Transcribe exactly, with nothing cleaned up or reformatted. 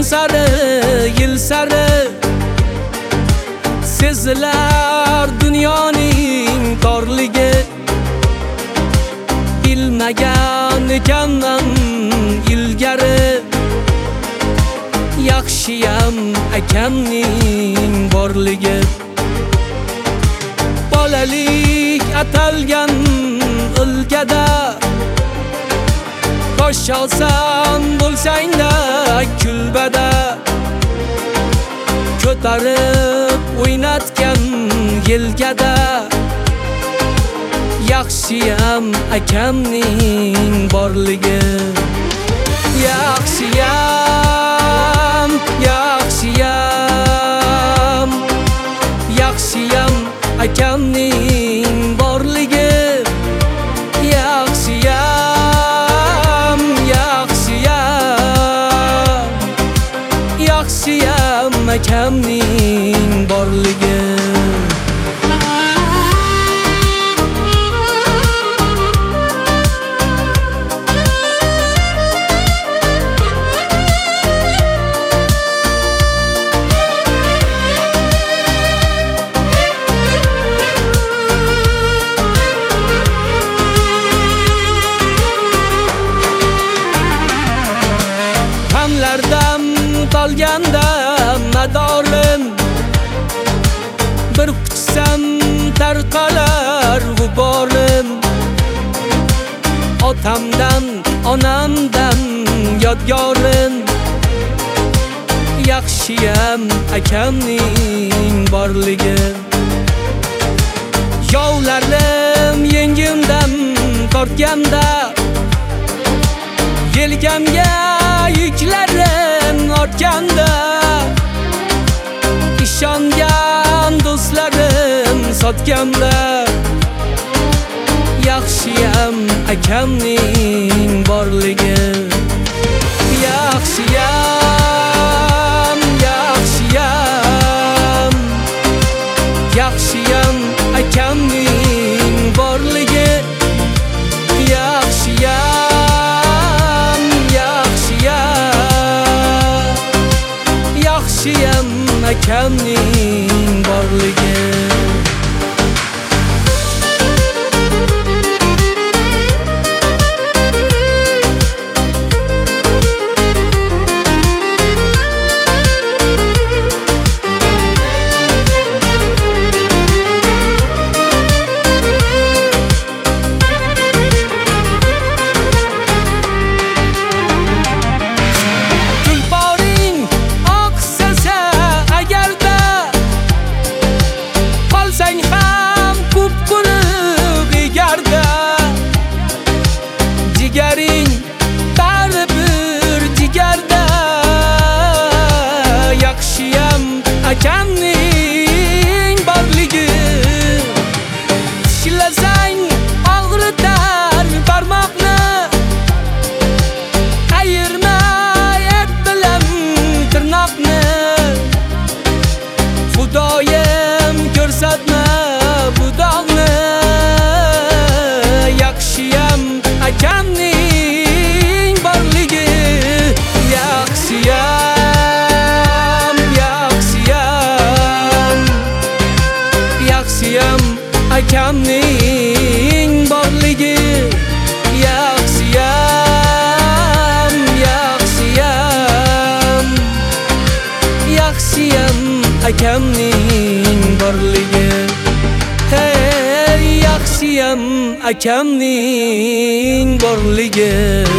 sari, yil sari sezilar dunyoning torligi. Bilmagan ekanman ilgari, yaxshiyam akamning borligi. Bolalik atalgan o'lkada tosh olsam bo'lsang-da kulbada, ko'tarib o'ynatgan yelkada, yaxshiyam akamning borligi. Yaxshiyam, yaxshiyam, yaxshiyam akamning borligi. Yaxshiyam, yaxshiyam, yaxshiyam akamning borligi. Hamlardan qolganda madorim, bir quchsam tarqalar g'uborim. Otamdan, onamdan yodgorim, yaxshiyam akamning borligi. Yovlarim yengimdan tortganda, yelkamga yuklarim ortganda, ishongan do'stlarim sotganda, yaxshiyam akamning borligi. Yaxshiyam, yaxshiyam, yaxshiyam akamning borligi. Yaxshiyam, yaxshiyam, yaxshiyam akamning borligi. Jigaring baribir jigarda, yaxshiyam akamning borligi. Tishlasang og'ritar barmoqni, ayirma et bilan tirnoqni. Xudoyim ko'rsatma bu dog'ni, yaxshiyam akamning borligi. Yaxshiyam, yaxshiyam, yaxshiyam akamning borligi. Yaxshiyam, yaxshiyam, yaxshiyam akamning borligi. Hey, yaxshiyam akamning borligi.